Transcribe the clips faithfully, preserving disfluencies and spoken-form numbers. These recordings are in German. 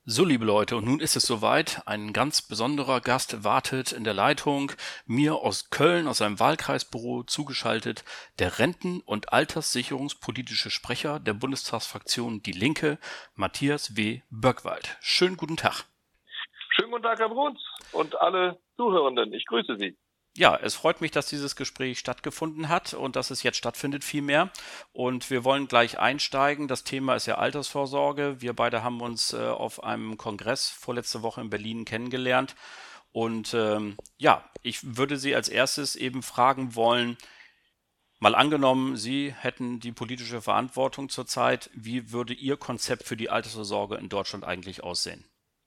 So, liebe Leute, und nun ist es soweit. Ein ganz besonderer Gast wartet in der Leitung. Mir aus Köln, aus seinem Wahlkreisbüro zugeschaltet, der Renten- und Alterssicherungspolitische Sprecher der Bundestagsfraktion Die Linke, Matthias W. Böckwald. Schönen guten Tag. Schönen guten Tag, Herr Bruns und alle Zuhörenden. Ich grüße Sie. Ja, es freut mich, dass dieses Gespräch stattgefunden hat und dass es jetzt stattfindet vielmehr. Und wir wollen gleich einsteigen. Das Thema ist ja Altersvorsorge. Wir beide haben uns äh, auf einem Kongress vorletzte Woche in Berlin kennengelernt. Und ähm, ja, ich würde Sie als erstes eben fragen wollen, mal angenommen, Sie hätten die politische Verantwortung zurzeit, wie würde Ihr Konzept für die Altersvorsorge in Deutschland eigentlich aussehen?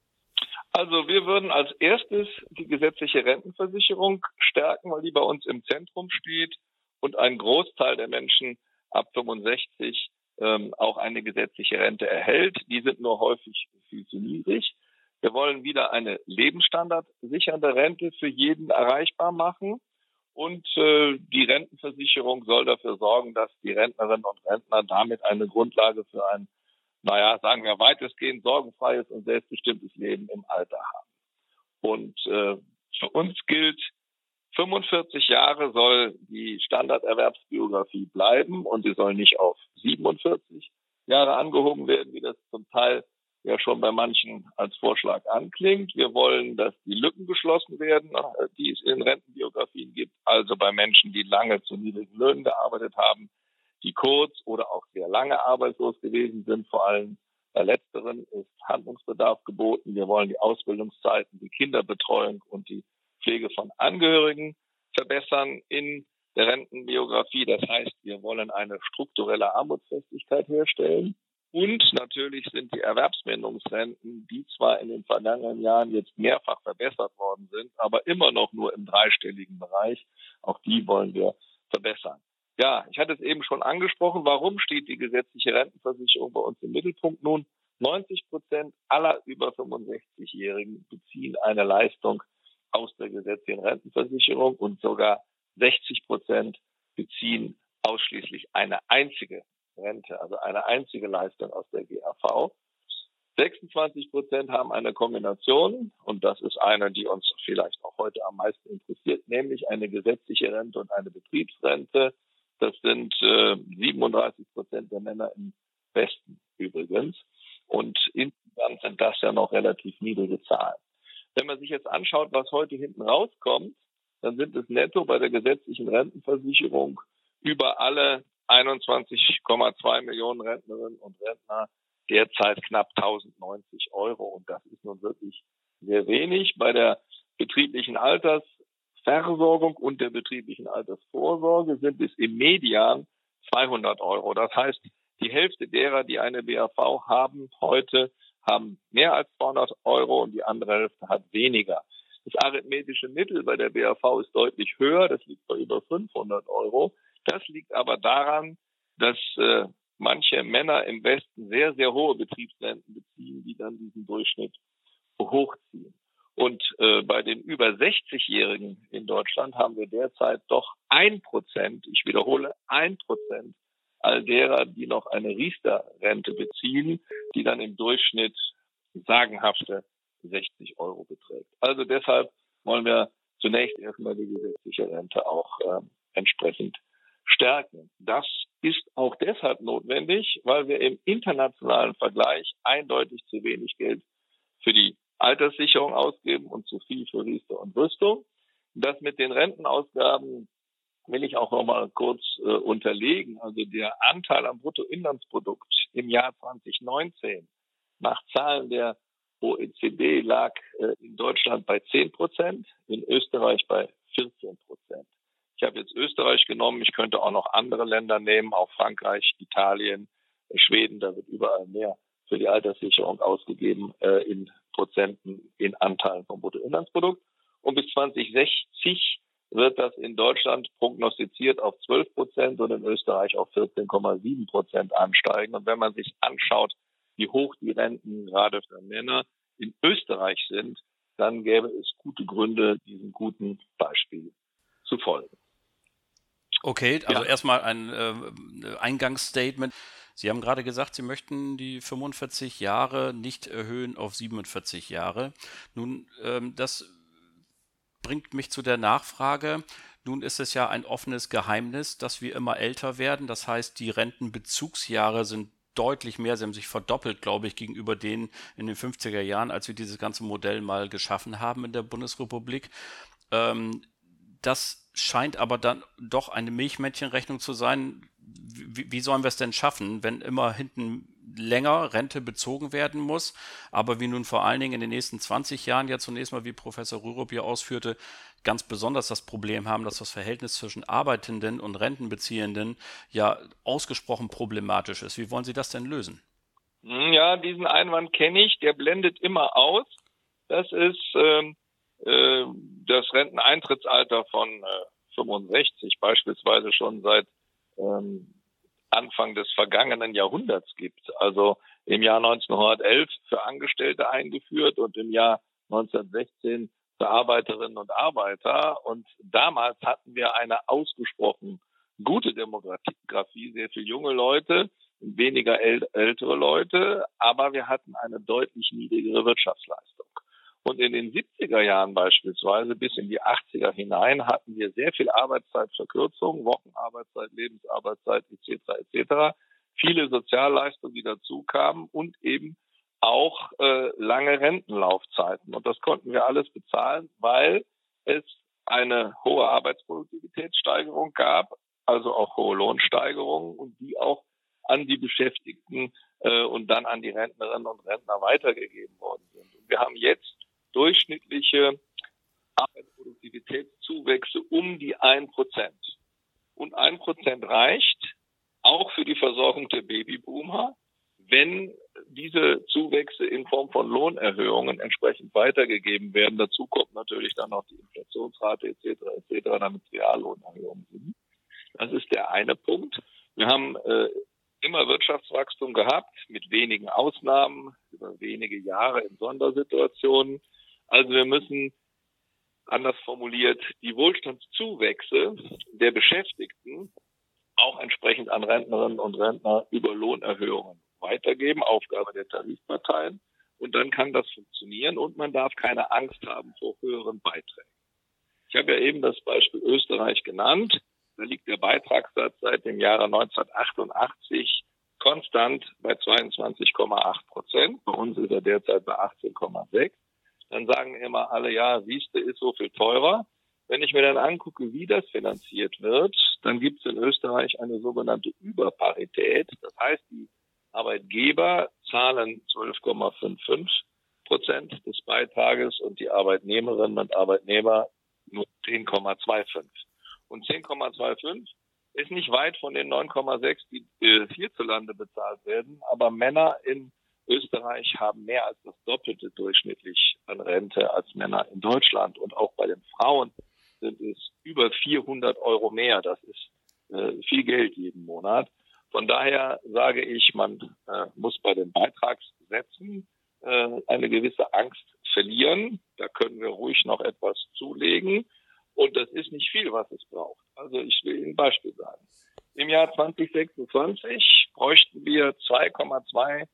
Also wir würden als erstes die gesetzliche Rentenversicherung stärken, weil die bei uns im Zentrum steht und ein Großteil der Menschen ab fünfundsechzig ähm, auch eine gesetzliche Rente erhält. Die sind nur häufig viel zu niedrig. Wir wollen wieder eine lebensstandardsichernde Rente für jeden erreichbar machen. Und äh, die Rentenversicherung soll dafür sorgen, dass die Rentnerinnen und Rentner damit eine Grundlage für ein, naja, sagen wir, weitestgehend sorgenfreies und selbstbestimmtes Leben im Alter haben. Und äh, für uns gilt, fünfundvierzig Jahre soll die Standarderwerbsbiografie bleiben und sie soll nicht auf siebenundvierzig Jahre angehoben werden, wie das zum Teil ja schon bei manchen als Vorschlag anklingt. Wir wollen, dass die Lücken geschlossen werden, die es in Rentenbiografien gibt, also bei Menschen, die lange zu niedrigen Löhnen gearbeitet haben, die kurz oder auch sehr lange arbeitslos gewesen sind. Vor allem bei letzteren ist Handlungsbedarf geboten. Wir wollen die Ausbildungszeiten, die Kinderbetreuung und die Pflege von Angehörigen verbessern in der Rentenbiografie. Das heißt, wir wollen eine strukturelle Armutsfestigkeit herstellen. Und natürlich sind die Erwerbsminderungsrenten, die zwar in den vergangenen Jahren jetzt mehrfach verbessert worden sind, aber immer noch nur im dreistelligen Bereich. Auch die wollen wir verbessern. Ja, ich hatte es eben schon angesprochen. Warum steht die gesetzliche Rentenversicherung bei uns im Mittelpunkt? Nun, neunzig Prozent aller über fünfundsechzig-Jährigen beziehen eine Leistung aus der gesetzlichen Rentenversicherung und sogar sechzig Prozent beziehen ausschließlich eine einzige Rente, also eine einzige Leistung aus der G A V. sechsundzwanzig Prozent haben eine Kombination und das ist eine, die uns vielleicht auch heute am meisten interessiert, nämlich eine gesetzliche Rente und eine Betriebsrente. Das sind äh, siebenunddreißig Prozent der Männer im Westen übrigens und insgesamt sind das ja noch relativ niedrige Zahlen. Wenn man sich jetzt anschaut, was heute hinten rauskommt, dann sind es netto bei der gesetzlichen Rentenversicherung über alle einundzwanzig Komma zwei Millionen Rentnerinnen und Rentner derzeit knapp tausendneunzig Euro. Und das ist nun wirklich sehr wenig. Bei der betrieblichen Altersversorgung und der betrieblichen Altersvorsorge sind es im Median zweihundert Euro. Das heißt, die Hälfte derer, die eine B A V haben heute, haben mehr als zweihundert Euro und die andere Hälfte hat weniger. Das arithmetische Mittel bei der B A V ist deutlich höher. Das liegt bei über fünfhundert Euro. Das liegt aber daran, dass äh, manche Männer im Westen sehr, sehr hohe Betriebsrenten beziehen, die dann diesen Durchschnitt hochziehen. Und äh, bei den über sechzig-Jährigen in Deutschland haben wir derzeit doch ein Prozent, ich wiederhole, ein Prozent all derer, die noch eine Riester-Rente beziehen, die dann im Durchschnitt sagenhafte sechzig Euro beträgt. Also deshalb wollen wir zunächst erstmal die gesetzliche Rente auch äh, entsprechend stärken. Das ist auch deshalb notwendig, weil wir im internationalen Vergleich eindeutig zu wenig Geld für die Alterssicherung ausgeben und zu viel für Riester und Rüstung. Das mit den Rentenausgaben will ich auch noch mal kurz äh, unterlegen. Also der Anteil am Bruttoinlandsprodukt im Jahr zwanzig neunzehn nach Zahlen der O E C D lag äh, in Deutschland bei zehn Prozent, in Österreich bei vierzehn Prozent. Ich habe jetzt Österreich genommen, ich könnte auch noch andere Länder nehmen, auch Frankreich, Italien, Schweden, da wird überall mehr für die Alterssicherung ausgegeben äh, in Prozenten, in Anteilen vom Bruttoinlandsprodukt. Und bis zwanzig sechzig wird das in Deutschland prognostiziert auf zwölf Prozent und in Österreich auf vierzehn Komma sieben Prozent ansteigen. Und wenn man sich anschaut, wie hoch die Renten gerade für Männer in Österreich sind, dann gäbe es gute Gründe, diesem guten Beispiel zu folgen. Okay, also Ja. erstmal ein äh, Eingangsstatement. Sie haben gerade gesagt, Sie möchten die fünfundvierzig Jahre nicht erhöhen auf siebenundvierzig Jahre. Nun, ähm, das bringt mich zu der Nachfrage. Nun ist es ja ein offenes Geheimnis, dass wir immer älter werden. Das heißt, die Rentenbezugsjahre sind deutlich mehr. Sie haben sich verdoppelt, glaube ich, gegenüber denen in den fünfziger Jahren, als wir dieses ganze Modell mal geschaffen haben in der Bundesrepublik. Ähm, Das scheint aber dann doch eine Milchmädchenrechnung zu sein. Wie, wie sollen wir es denn schaffen, wenn immer hinten länger Rente bezogen werden muss, aber wir nun vor allen Dingen in den nächsten zwanzig Jahren ja zunächst mal, wie Professor Rürup hier ausführte, ganz besonders das Problem haben, dass das Verhältnis zwischen Arbeitenden und Rentenbeziehenden ja ausgesprochen problematisch ist. Wie wollen Sie das denn lösen? Ja, diesen Einwand kenne ich, der blendet immer aus. Das ist ähm, äh, das Renteneintrittsalter von äh, fünfundsechzig beispielsweise schon seit ähm, Anfang des vergangenen Jahrhunderts gibt. Also im Jahr neunzehnhundertelf für Angestellte eingeführt und im Jahr neunzehnhundertsechzehn für Arbeiterinnen und Arbeiter. Und damals hatten wir eine ausgesprochen gute Demografie, sehr viele junge Leute, weniger äl- ältere Leute, aber wir hatten eine deutlich niedrigere Wirtschaftsleistung. Und in den siebziger Jahren beispielsweise bis in die achtziger hinein hatten wir sehr viel Arbeitszeitverkürzung, Wochenarbeitszeit, Lebensarbeitszeit et cetera et cetera. Viele Sozialleistungen, die dazu kamen und eben auch äh, lange Rentenlaufzeiten. Und das konnten wir alles bezahlen, weil es eine hohe Arbeitsproduktivitätssteigerung gab, also auch hohe Lohnsteigerungen und die auch an die Beschäftigten äh, und dann an die Rentnerinnen und Rentner weitergegeben worden sind. Und wir haben jetzt durchschnittliche Arbeitsproduktivitätszuwächse um die ein Prozent. Und ein Prozent reicht auch für die Versorgung der Babyboomer, wenn diese Zuwächse in Form von Lohnerhöhungen entsprechend weitergegeben werden. Dazu kommt natürlich dann noch die Inflationsrate et cetera et cetera, damit Reallohnerhöhungen sind. Das ist der eine Punkt. Wir haben äh, immer Wirtschaftswachstum gehabt, mit wenigen Ausnahmen, über wenige Jahre in Sondersituationen. Also wir müssen, anders formuliert, die Wohlstandszuwächse der Beschäftigten auch entsprechend an Rentnerinnen und Rentner über Lohnerhöhungen weitergeben, Aufgabe der Tarifparteien. Und dann kann das funktionieren und man darf keine Angst haben vor höheren Beiträgen. Ich habe ja eben das Beispiel Österreich genannt. Da liegt der Beitragssatz seit dem Jahre neunzehnhundertachtundachtzig konstant bei zweiundzwanzig Komma acht Prozent. Bei uns ist er derzeit bei achtzehn Komma sechs. Dann sagen immer alle, ja, siehste, ist so viel teurer. Wenn ich mir dann angucke, wie das finanziert wird, dann gibt es in Österreich eine sogenannte Überparität. Das heißt, die Arbeitgeber zahlen zwölf Komma fünfundfünfzig Prozent des Beitrages und die Arbeitnehmerinnen und Arbeitnehmer nur zehn Komma fünfundzwanzig. Und zehn Komma fünfundzwanzig ist nicht weit von den neun Komma sechs, die äh, hierzulande bezahlt werden. Aber Männer in Österreich haben mehr als das Doppelte durchschnittlich an Rente als Männer in Deutschland. Und auch bei den Frauen sind es über vierhundert Euro mehr. Das ist äh, viel Geld jeden Monat. Von daher sage ich, man äh, muss bei den Beitragssätzen äh, eine gewisse Angst verlieren. Da können wir ruhig noch etwas zulegen. Und das ist nicht viel, was es braucht. Also ich will Ihnen ein Beispiel sagen. Im Jahr zwanzig sechsundzwanzig bräuchten wir zwei Komma zwei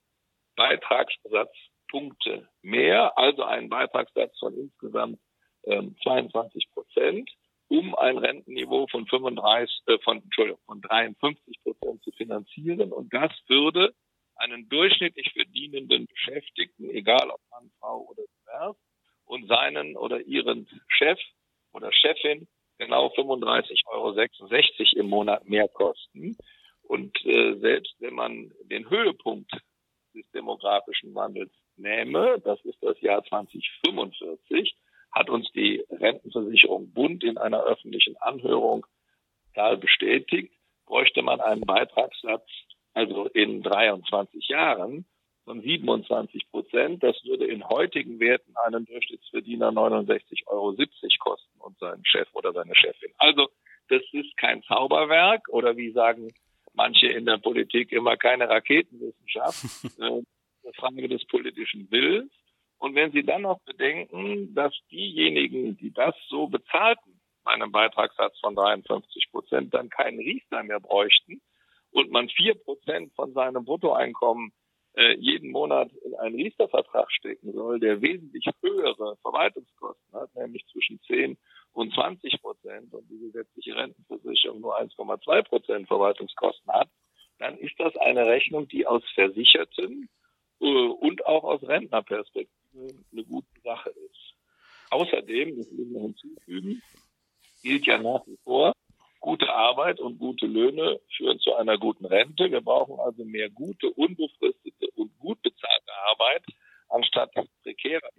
Beitragssatzpunkte mehr, also einen Beitragssatz von insgesamt ähm, zweiundzwanzig Prozent, um ein Rentenniveau von fünfunddreißig, äh, von, Entschuldigung, von dreiundfünfzig Prozent zu finanzieren. Und das würde einen durchschnittlich verdienenden Beschäftigten, egal ob Mann, Frau oder divers, und seinen oder ihren Chef oder Chefin genau fünfunddreißig Komma sechsundsechzig Euro im Monat mehr kosten. Und äh, selbst wenn man den Höhepunkt des demografischen Wandels nähme, das ist das Jahr zwanzig fünfundvierzig, hat uns die Rentenversicherung Bund in einer öffentlichen Anhörung klar bestätigt, bräuchte man einen Beitragssatz, also in dreiundzwanzig Jahren, von siebenundzwanzig Prozent. Das würde in heutigen Werten einen Durchschnittsverdiener neunundsechzig Euro siebzig kosten und seinen Chef oder seine Chefin. Also das ist kein Zauberwerk oder wie sagen manche in der Politik immer keine Raketenwissenschaft. Eine Frage des politischen Willens. Und wenn Sie dann noch bedenken, dass diejenigen, die das so bezahlten, bei einem Beitragssatz von dreiundfünfzig Prozent, dann keinen Riester mehr bräuchten und man vier Prozent von seinem Bruttoeinkommen äh, jeden Monat in einen Riester-Vertrag stecken soll, der wesentlich höhere Verwaltungskosten hat, nämlich zwischen zehn und zwanzig Prozent und die gesetzliche Rentenversicherung nur eins Komma zwei Prozent Verwaltungskosten hat, dann ist das eine Rechnung, die aus Versicherten äh, und auch aus Rentnerperspektive eine gute Sache ist. Außerdem, das will ich noch hinzufügen, gilt ja nach wie vor, gute Arbeit und gute Löhne führen zu einer guten Rente. Wir brauchen also mehr gute, unbefristete und gut bezahlte Arbeit anstatt prekärer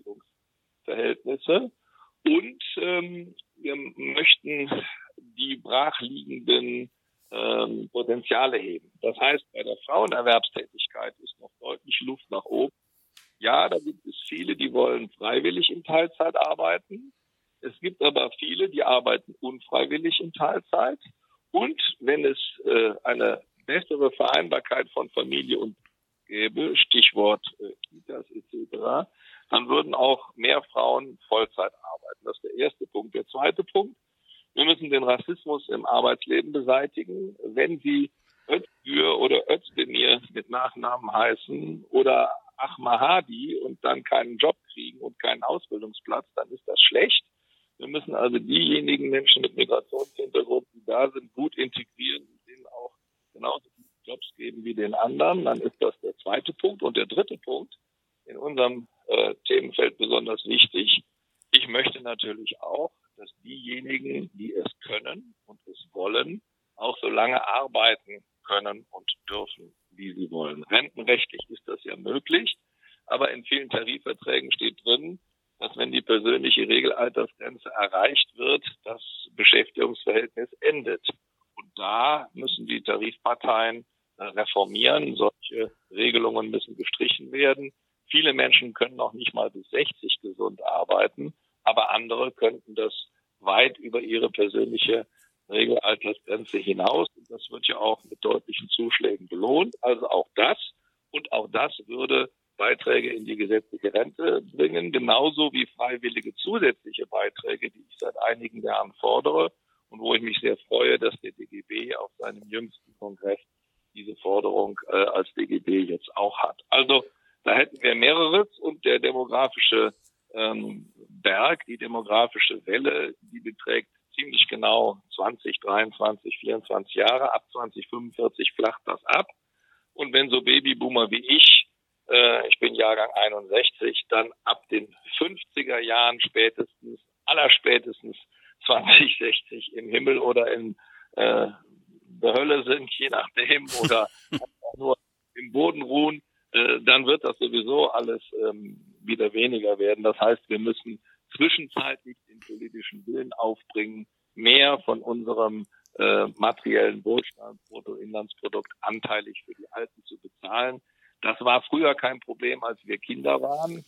Beschäftigungsverhältnisse. Und ähm, wir möchten die brachliegenden ähm, Potenziale heben. Das heißt, bei der Frauenerwerbstätigkeit ist noch deutlich Luft nach oben. Ja, da gibt es viele, die wollen freiwillig in Teilzeit arbeiten. Es gibt aber viele, die arbeiten unfreiwillig in Teilzeit. Und wenn es äh, eine bessere Vereinbarkeit von Familie und gäbe, Stichwort äh, Kitas et cetera, dann würden auch mehr Frauen Vollzeit arbeiten. Das ist der erste Punkt. Der zweite Punkt, wir müssen den Rassismus im Arbeitsleben beseitigen. Wenn Sie Özgür oder Özdemir mit Nachnamen heißen oder Ahmadi und dann keinen Job kriegen und keinen Ausbildungsplatz, dann ist das schlecht. Wir müssen also diejenigen Menschen mit Migrationshintergrund, die da sind, gut integrieren und denen auch genauso viele Jobs geben wie den anderen. Dann ist das der zweite Punkt. Und der dritte Punkt, in unserem äh, Themenfeld besonders wichtig. Ich möchte natürlich auch, dass diejenigen, die es können und es wollen, auch so lange arbeiten können und dürfen, wie sie wollen. Rentenrechtlich ist das ja möglich, aber in vielen Tarifverträgen steht drin, dass wenn die persönliche Regelaltersgrenze erreicht wird, das Beschäftigungsverhältnis endet. Und da müssen die Tarifparteien äh, reformieren. Solche Regelungen müssen gestrichen werden. Viele Menschen können noch nicht mal bis sechzig gesund arbeiten, aber andere könnten das weit über ihre persönliche Regelaltersgrenze hinaus. Und das wird ja auch mit deutlichen Zuschlägen belohnt. Also auch das und auch das würde Beiträge in die gesetzliche Rente bringen, genauso wie freiwillige zusätzliche Beiträge, die ich seit einigen Jahren fordere und wo ich mich sehr freue, dass der D G B auf seinem jüngsten Kongress diese Forderung äh, als D G B jetzt auch hat. Also da hätten wir mehreres und der demografische ähm, Berg, die demografische Welle, die beträgt ziemlich genau zwanzig, dreiundzwanzig, vierundzwanzig Jahre. Ab zwanzig fünfundvierzig flacht das ab. Und wenn so Babyboomer wie ich, äh, ich bin Jahrgang einundsechzig, dann ab den fünfziger Jahren spätestens, allerspätestens zwanzig sechzig im Himmel oder in äh, der Hölle sind, je nachdem, oder nur im Boden ruhen, äh, dann wird das sowieso alles ähm, wieder weniger werden. Das heißt, wir müssen zwischenzeitlich den politischen Willen aufbringen, mehr von unserem äh, materiellen Wohlstand, Bruttoinlandsprodukt anteilig für die Alten zu bezahlen. Das war früher kein Problem, als wir Kinder waren,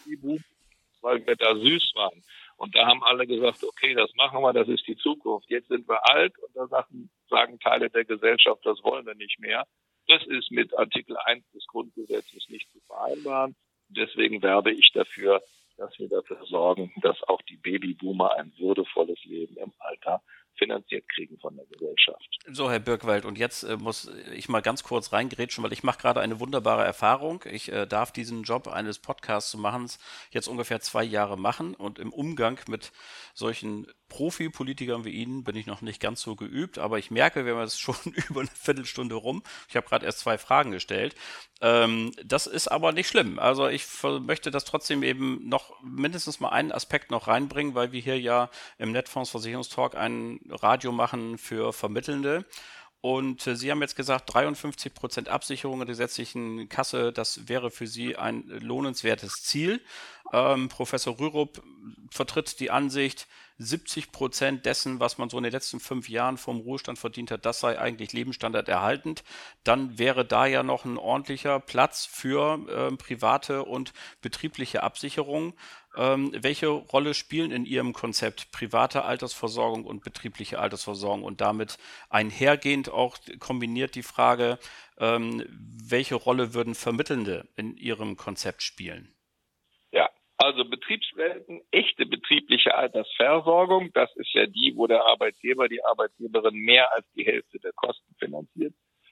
weil wir da süß waren. Und da haben alle gesagt, okay, das machen wir, das ist die Zukunft. Jetzt sind wir alt und da sagen, sagen Teile der Gesellschaft, das wollen wir nicht mehr. Das ist mit Artikel eins des Grundgesetzes nicht zu vereinbaren. Deswegen werbe ich dafür, dass wir dafür sorgen, dass auch die Babyboomer ein würdevolles Leben im Alter finanziert kriegen von der Gesellschaft. So, Herr Birkwald, und jetzt äh, muss ich mal ganz kurz reingrätschen, weil ich mache gerade eine wunderbare Erfahrung. Ich äh, darf diesen Job eines Podcasts zu machen jetzt ungefähr zwei Jahre machen und im Umgang mit solchen Profi-Politikern wie Ihnen bin ich noch nicht ganz so geübt, aber ich merke, wir haben jetzt schon über eine Viertelstunde rum. Ich habe gerade erst zwei Fragen gestellt. Ähm, das ist aber nicht schlimm. Also ich möchte das trotzdem eben noch mindestens mal einen Aspekt noch reinbringen, weil wir hier ja im Netfonds Versicherungstalk ein Radio machen für Vermittelnde. Und äh, Sie haben jetzt gesagt, dreiundfünfzig Prozent Absicherung in der gesetzlichen Kasse, das wäre für Sie ein lohnenswertes Ziel. Ähm, Professor Rürup vertritt die Ansicht, siebzig Prozent dessen, was man so in den letzten fünf Jahren vom Ruhestand verdient hat, das sei eigentlich Lebensstandard erhaltend. Dann wäre da ja noch ein ordentlicher Platz für äh, private und betriebliche Absicherung. Ähm, welche Rolle spielen in Ihrem Konzept private Altersversorgung und betriebliche Altersversorgung und damit einhergehend auch kombiniert die Frage, ähm, welche Rolle würden Vermittelnde in Ihrem Konzept spielen? Ja, also Betriebsrenten, echte betriebliche Altersversorgung, das ist ja die, wo der Arbeitgeber, die Arbeitgeberin mehr als die Hälfte der Kosten finanziert.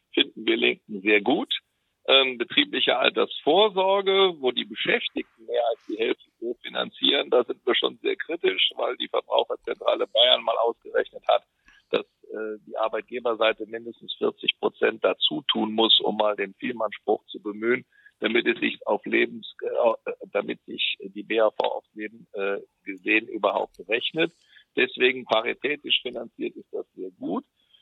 finden wir Linken sehr gut. Ähm, betriebliche Altersvorsorge, wo die Beschäftigten mehr als die Hälfte finanzieren, da sind wir schon sehr kritisch, weil die Verbraucherzentrale Bayern mal ausgerechnet hat, dass äh, die Arbeitgeberseite mindestens vierzig Prozent dazu tun muss, um mal den Vielmannspruch zu bemühen, damit es sich auf Lebens, äh, damit sich die B A V aufs Leben äh, gesehen überhaupt rechnet. Deswegen paritätisch finanziert ist das sehr gut.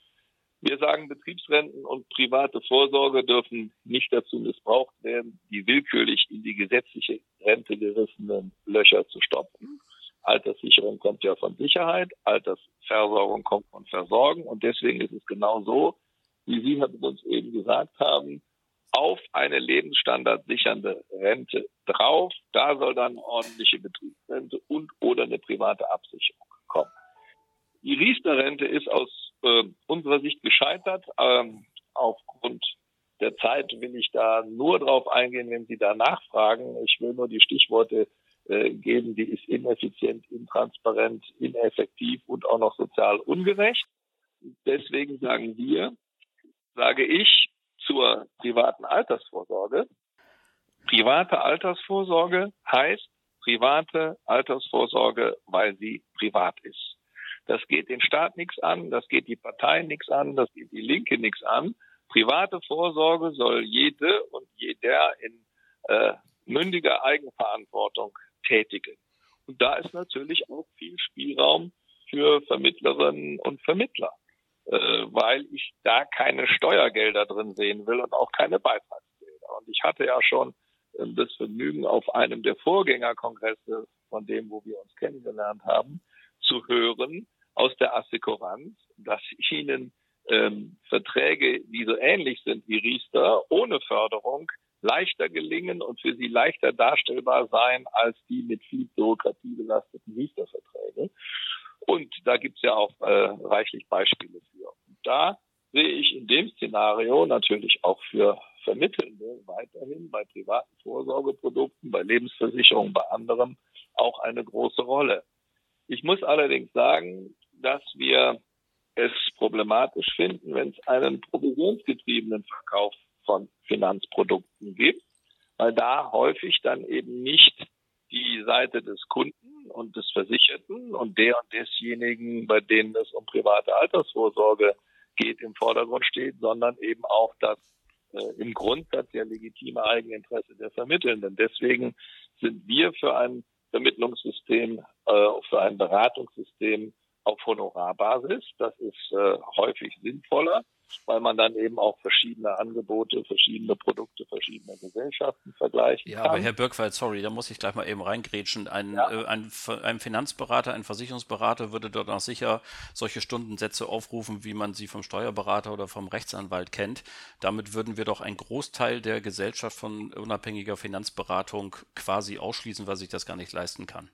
Wir sagen, Betriebsrenten und private Vorsorge dürfen nicht dazu missbraucht werden, die willkürlich in die gesetzliche Rente gerissenen Löcher zu stopfen. Alterssicherung kommt ja von Sicherheit, Altersversorgung kommt von Versorgen. Und deswegen ist es genau so, wie Sie uns eben gesagt haben, auf eine lebensstandardsichernde Rente drauf. Da soll dann ordentliche Betriebsrente und oder eine private Absicherung kommen. Die Riester-Rente ist aus äh, unserer Sicht gescheitert. Ähm, aufgrund der Zeit will ich da nur drauf eingehen, wenn Sie da nachfragen. Ich will nur die Stichworte äh, geben, die ist ineffizient, intransparent, ineffektiv und auch noch sozial ungerecht. Deswegen sagen wir, sage ich, zur privaten Altersvorsorge. Private Altersvorsorge heißt private Altersvorsorge, weil sie privat ist. Das geht den Staat nichts an, das geht die Parteien nichts an, das geht die Linke nichts an. Private Vorsorge soll jede und jeder in äh, mündiger Eigenverantwortung tätigen. Und da ist natürlich auch viel Spielraum für Vermittlerinnen und Vermittler, äh, weil ich da keine Steuergelder drin sehen will und auch keine Beitragsgelder. Und ich hatte ja schon äh, das Vergnügen, auf einem der Vorgängerkongresse, von dem, wo wir uns kennengelernt haben, zu hören aus der Assekuranz, dass ihnen ähm, Verträge, die so ähnlich sind wie Riester, ohne Förderung leichter gelingen und für sie leichter darstellbar seien als die mit viel Bürokratie belasteten Riester-Verträge. Und da gibt's ja auch äh, reichlich Beispiele für. Und da sehe ich in dem Szenario natürlich auch für Vermittelnde weiterhin bei privaten Vorsorgeprodukten, bei Lebensversicherungen, bei anderem auch eine große Rolle. Ich muss allerdings sagen, dass wir es problematisch finden, wenn es einen provisionsgetriebenen Verkauf von Finanzprodukten gibt, weil da häufig dann eben nicht die Seite des Kunden und des Versicherten und der und desjenigen, bei denen es um private Altersvorsorge geht, im Vordergrund steht, sondern eben auch das äh, im Grundsatz ja legitime Eigeninteresse der Vermittelnden. Deswegen sind wir für ein Vermittlungssystem, äh, für ein Beratungssystem auf Honorarbasis. Das ist äh, häufig sinnvoller, weil man dann eben auch verschiedene Angebote, verschiedene Produkte, verschiedene Gesellschaften vergleichen Ja, kann. aber Herr Birkwald, sorry, da muss ich gleich mal eben reingrätschen. Ein, Ja. äh, ein, ein Finanzberater, ein Versicherungsberater würde dort auch sicher solche Stundensätze aufrufen, wie man sie vom Steuerberater oder vom Rechtsanwalt kennt. Damit würden wir doch einen Großteil der Gesellschaft von unabhängiger Finanzberatung quasi ausschließen, weil sich das gar nicht leisten kann.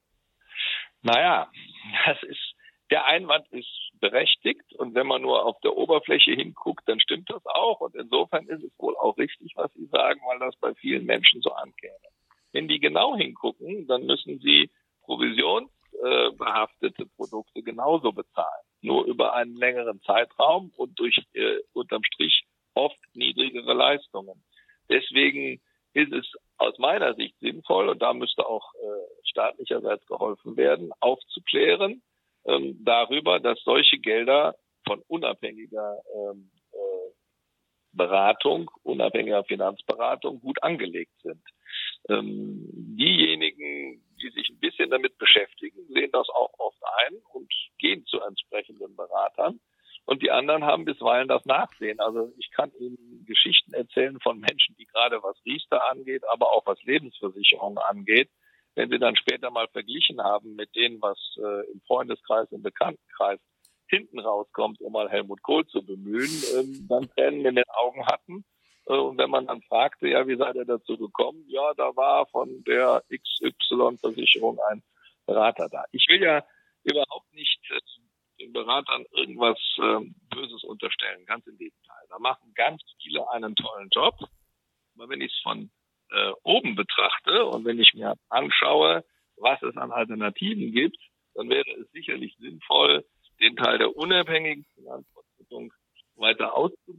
Naja, das ist, der Einwand ist berechtigt und wenn man nur auf der Oberfläche hinguckt, dann stimmt das auch und insofern ist es wohl auch richtig, was Sie sagen, weil das bei vielen Menschen so ankäme. Wenn die genau hingucken, dann müssen sie provisionsbehaftete Produkte genauso bezahlen, nur über einen längeren Zeitraum und durch äh, unterm Strich oft niedrigere Leistungen. Deswegen ist es aus meiner Sicht sinnvoll, und da müsste auch äh, staatlicherseits geholfen werden, aufzuklären ähm, darüber, dass solche Gelder von unabhängiger ähm, äh, Beratung, unabhängiger Finanzberatung gut angelegt sind. Ähm, diejenigen, die sich ein bisschen damit beschäftigen, sehen das auch oft ein und gehen zu entsprechenden Beratern. Und die anderen haben bisweilen das Nachsehen. Also ich kann Ihnen Geschichten erzählen von Menschen, die gerade was Riester angeht, aber auch was Lebensversicherungen angeht. Wenn sie dann später mal verglichen haben mit denen, was äh, im Freundeskreis, im Bekanntenkreis hinten rauskommt, um mal Helmut Kohl zu bemühen, ähm, dann Tränen in den Augen hatten. Äh, und wenn man dann fragte, ja, wie seid ihr dazu gekommen? Ja, da war von der X Y-Versicherung ein Berater da. Ich will ja überhaupt nicht äh, den Beratern irgendwas äh, Böses unterstellen, ganz im Gegenteil. Da machen ganz viele einen tollen Job. Aber wenn ich es von äh, oben betrachte und wenn ich mir anschaue, was es an Alternativen gibt, dann wäre es sicherlich sinnvoll, den Teil der unabhängigen Finanzvermittlung weiter auszubauen.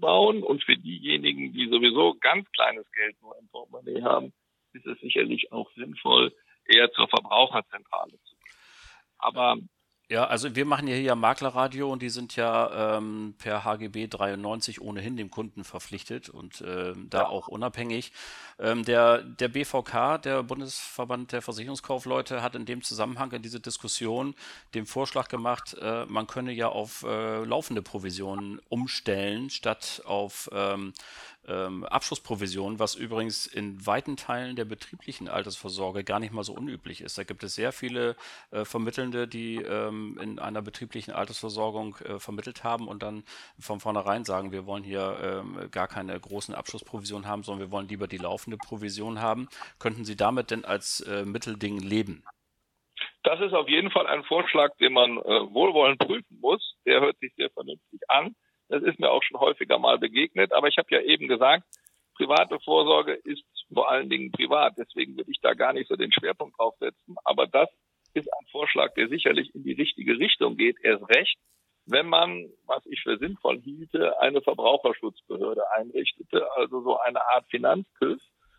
abzubauen. Und für diejenigen, die sowieso ganz kleines Geld nur im Portemonnaie haben, ist es sicherlich auch sinnvoll, eher zur Verbraucherzentrale zu gehen. Aber Ja, also wir machen ja hier Maklerradio und die sind ja ähm, per H G B dreiundneunzig ohnehin dem Kunden verpflichtet und ähm, da ja, auch unabhängig. Ähm, der, der B V K, der Bundesverband der Versicherungskaufleute, hat in dem Zusammenhang in diese Diskussion den Vorschlag gemacht, äh, man könne ja auf äh, laufende Provisionen umstellen, statt auf ähm, ähm, Abschlussprovisionen, was übrigens in weiten Teilen der betrieblichen Altersvorsorge gar nicht mal so unüblich ist. Da gibt es sehr viele äh, Vermittelnde, die ähm, in einer betrieblichen Altersversorgung äh, vermittelt haben und dann von vornherein sagen, wir wollen hier ähm, gar keine großen Abschlussprovisionen haben, sondern wir wollen lieber die laufende Provision haben. Könnten Sie damit denn als äh, Mittelding leben? das ist auf jeden Fall ein Vorschlag, den man äh, wohlwollend prüfen muss. Der hört sich sehr vernünftig an. Das ist mir auch schon häufiger mal begegnet. Aber ich habe ja eben gesagt, private Vorsorge ist vor allen Dingen privat. Deswegen würde ich da gar nicht so den Schwerpunkt drauf setzen. Aber das ist ein Vorschlag, der sicherlich in die richtige Richtung geht. Erst recht, wenn man, was ich für sinnvoll hielte, eine Verbraucherschutzbehörde einrichtete, also so eine Art Finanzküss,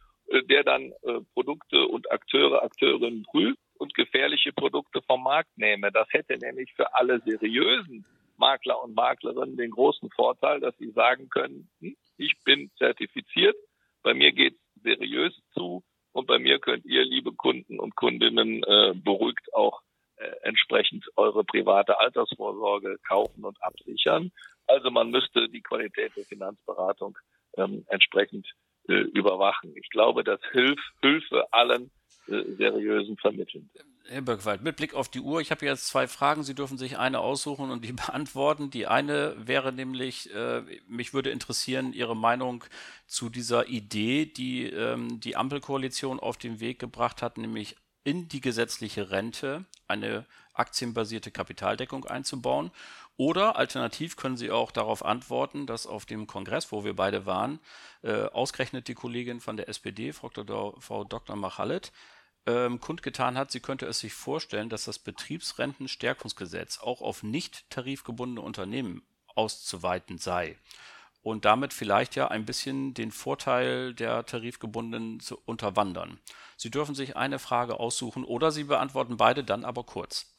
der dann äh, Produkte und Akteure, Akteurinnen prüft und gefährliche Produkte vom Markt nehme. Das hätte nämlich für alle seriösen Makler und Maklerinnen den großen Vorteil, dass sie sagen können, hm, ich bin zertifiziert, bei mir geht es seriös zu und bei mir könnt ihr, liebe Kunden und Kundinnen, äh, beruhigt auch äh, entsprechend eure private Altersvorsorge kaufen und absichern. Also man müsste die Qualität der Finanzberatung ähm, entsprechend äh, überwachen. Ich glaube, das hilft, Hilfe allen äh, seriösen Vermitteln. Herr Birkwald, mit Blick auf die Uhr, ich habe jetzt zwei Fragen. Sie dürfen sich eine aussuchen und die beantworten. Die eine wäre nämlich, äh, mich würde interessieren, Ihre Meinung zu dieser Idee, die ähm, die Ampelkoalition auf den Weg gebracht hat, nämlich in die gesetzliche Rente eine aktienbasierte Kapitaldeckung einzubauen. Oder alternativ können Sie auch darauf antworten, dass auf dem Kongress, wo wir beide waren, äh, ausgerechnet die Kollegin von der S P D, Frau Doktor Frau Doktor Machallet, ähm, kundgetan hat, sie könnte es sich vorstellen, dass das Betriebsrentenstärkungsgesetz auch auf nicht tarifgebundene Unternehmen auszuweiten sei und damit vielleicht ja ein bisschen den Vorteil der tarifgebundenen zu unterwandern. Sie dürfen sich eine Frage aussuchen oder Sie beantworten beide, dann aber kurz.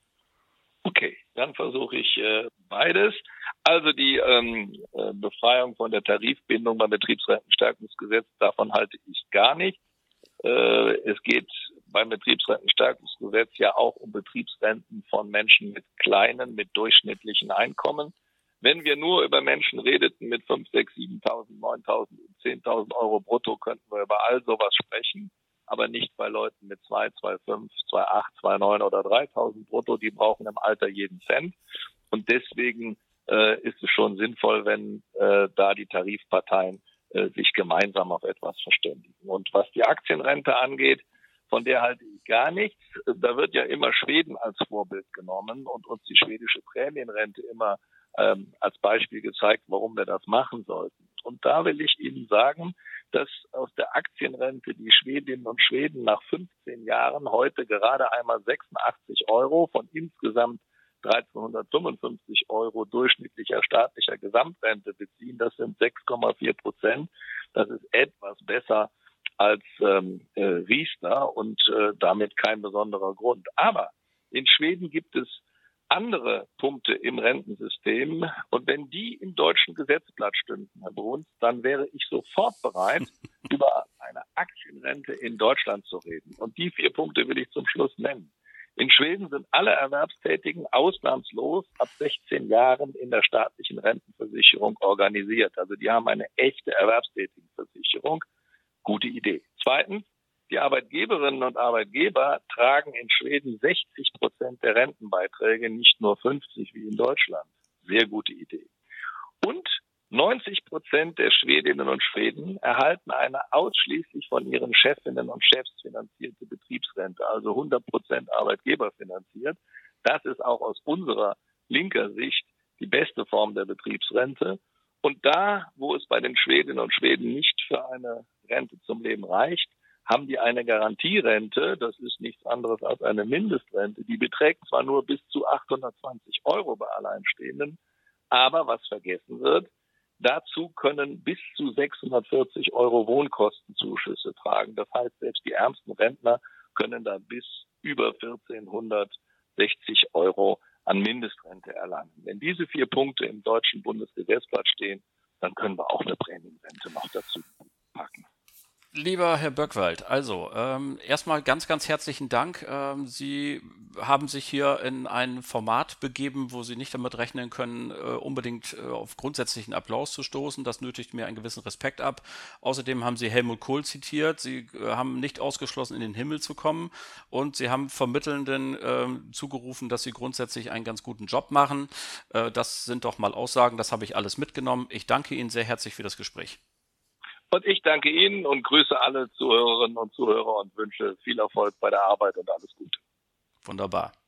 Okay, dann versuche ich äh, beides. Also die ähm, äh, Befreiung von der Tarifbindung beim Betriebsrentenstärkungsgesetz, davon halte ich gar nichts. Äh, es geht beim Betriebsrentenstärkungsgesetz ja auch um Betriebsrenten von Menschen mit kleinen, mit durchschnittlichen Einkommen. Wenn wir nur über Menschen redeten mit fünf, sechs, siebentausend, neuntausend, zehntausend Euro brutto, könnten wir über all sowas sprechen, aber nicht bei Leuten mit zwei, zwei Komma fünf, zwei Komma acht, zwei Komma neun oder dreitausend brutto. Die brauchen im Alter jeden Cent. Und deswegen äh, ist es schon sinnvoll, wenn äh, da die Tarifparteien äh, sich gemeinsam auf etwas verständigen. Und was die Aktienrente angeht, von der halte ich gar nichts. Da wird ja immer Schweden als Vorbild genommen und uns die schwedische Prämienrente immer ähm, als Beispiel gezeigt, warum wir das machen sollten. Und da will ich Ihnen sagen, dass aus der Aktienrente die Schwedinnen und Schweden nach fünfzehn Jahren heute gerade einmal sechsundachtzig Euro von insgesamt dreizehnhundertfünfundfünfzig Euro durchschnittlicher staatlicher Gesamtrente beziehen. Das sind sechs Komma vier Prozent. Das ist etwas besser als ähm, äh, Riester und äh, damit kein besonderer Grund. Aber in Schweden gibt es andere Punkte im Rentensystem. Und wenn die im deutschen Gesetzblatt stünden, Herr Bruns, dann wäre ich sofort bereit, über eine Aktienrente in Deutschland zu reden. Und die vier Punkte will ich zum Schluss nennen. In Schweden sind alle Erwerbstätigen ausnahmslos ab sechzehn Jahren in der staatlichen Rentenversicherung organisiert. Also die haben eine echte Erwerbstätigenversicherung. Gute Idee. Zweitens, die Arbeitgeberinnen und Arbeitgeber tragen in Schweden sechzig Prozent der Rentenbeiträge, nicht nur fünfzig wie in Deutschland. Sehr gute Idee. Und neunzig Prozent der Schwedinnen und Schweden erhalten eine ausschließlich von ihren Chefinnen und Chefs finanzierte Betriebsrente, also hundert Prozent Arbeitgeber finanziert. Das ist auch aus unserer linker Sicht die beste Form der Betriebsrente. Und da, wo es bei den Schwedinnen und Schweden nicht für eine Rente zum Leben reicht, haben die eine Garantierente, das ist nichts anderes als eine Mindestrente, die beträgt zwar nur bis zu achthundertzwanzig Euro bei Alleinstehenden, aber was vergessen wird, dazu können bis zu sechshundertvierzig Euro Wohnkostenzuschüsse tragen. Das heißt, selbst die ärmsten Rentner können da bis über vierzehnhundertsechzig Euro an Mindestrente erlangen. Wenn diese vier Punkte im deutschen Bundesgesetzblatt stehen, dann können wir auch eine Prämienrente noch dazu packen. Lieber Herr Böckwald, also ähm, erstmal ganz, ganz herzlichen Dank. Ähm, Sie haben sich hier in ein Format begeben, wo Sie nicht damit rechnen können, äh, unbedingt äh, auf grundsätzlichen Applaus zu stoßen. Das nötigt mir einen gewissen Respekt ab. Außerdem haben Sie Helmut Kohl zitiert. Sie äh, haben nicht ausgeschlossen, in den Himmel zu kommen. Und Sie haben Vermittelnden äh, zugerufen, dass Sie grundsätzlich einen ganz guten Job machen. Äh, das sind doch mal Aussagen, das habe ich alles mitgenommen. Ich danke Ihnen sehr herzlich für das Gespräch. Und ich danke Ihnen und grüße alle Zuhörerinnen und Zuhörer und wünsche viel Erfolg bei der Arbeit und alles Gute. Wunderbar.